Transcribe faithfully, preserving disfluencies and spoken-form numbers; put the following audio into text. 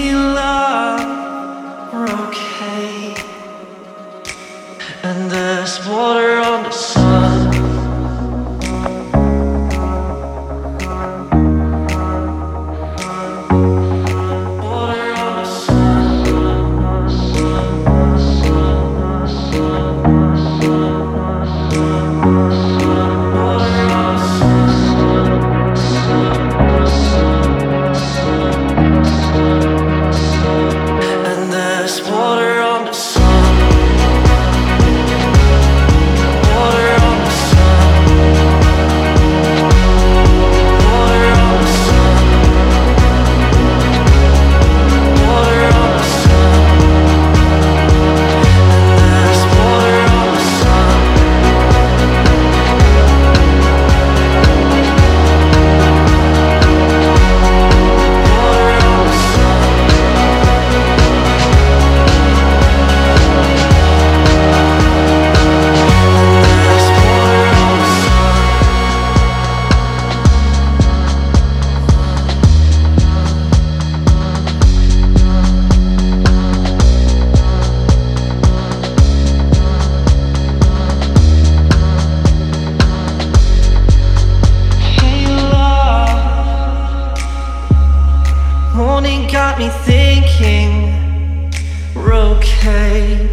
Hey love, we're okay. And there's water on the sun. Water on the sun. Water on the sun. And there's water on the sun. Water on the sun. Water on the sun. Water on the sun. And there's water on the sun. Water on the sun. There's water on the sun. Hey love, morning got me thinking we're okay.